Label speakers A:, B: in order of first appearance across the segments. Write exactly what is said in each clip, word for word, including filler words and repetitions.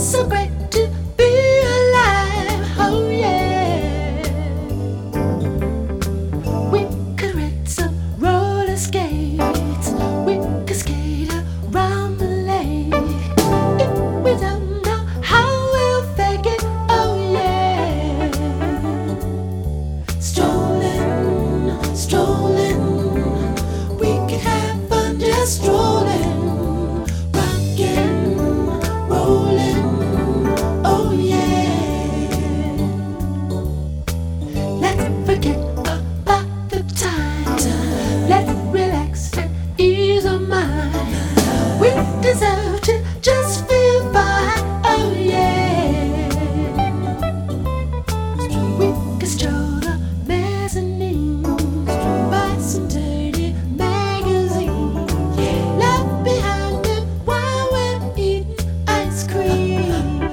A: So great to be alive, oh yeah. We could ride some roller skates, we could skate around the lake. If we don't know how we'll fake it, oh yeah. Strolling, strolling, we could have fun just strolling, rocking, rolling, oh yeah. Let's forget about the time. Let's relax and ease our mind. We deserve to just feel fine, oh yeah. We can stroll the mezzanine, buy some dirty magazine, left behind it while we're eating ice cream.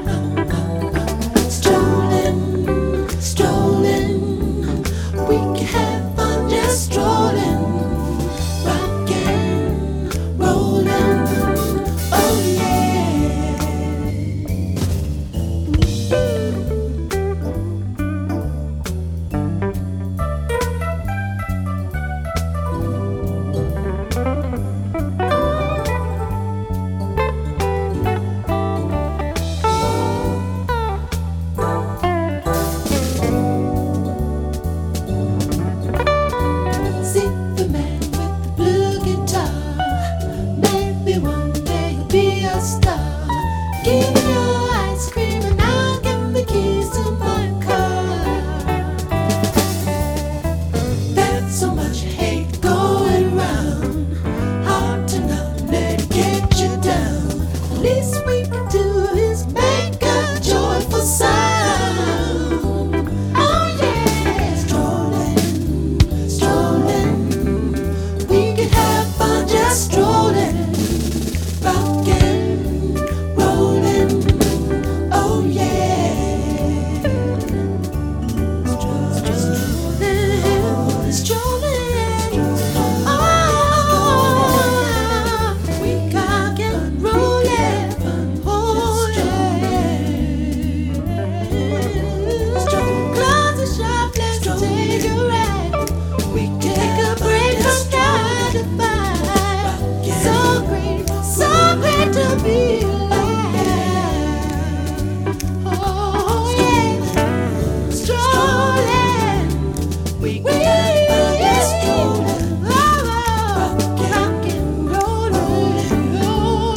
A: Strolling, strolling, we can have fun just strolling, rocking, rolling, oh yeah. See the man with the blue guitar, maybe one day he'll be a star. Give me your ice cream and I'll give him the keys to my car. There's so much hate going round, hard to not let it get you down. The least we can do is make a joyful sound, oh yeah. Strolling, strolling, we can have fun just strolling, rocking, rolling, oh yeah. Strolling, strolling, oh, we got get rolling, oh yeah. Close the shop, let's take a ride. We can take a break from nine to five. So great, so great to be alive. Oh yeah, strolling, we can have fun just strolling, rockin', rollin', oh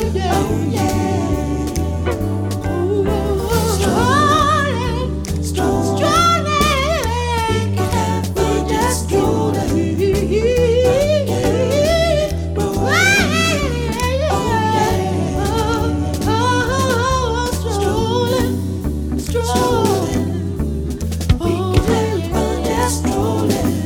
A: yeah, ooh, strolling, strolling, we can have fun just strolling, strolling, strolling, we can have fun just strolling.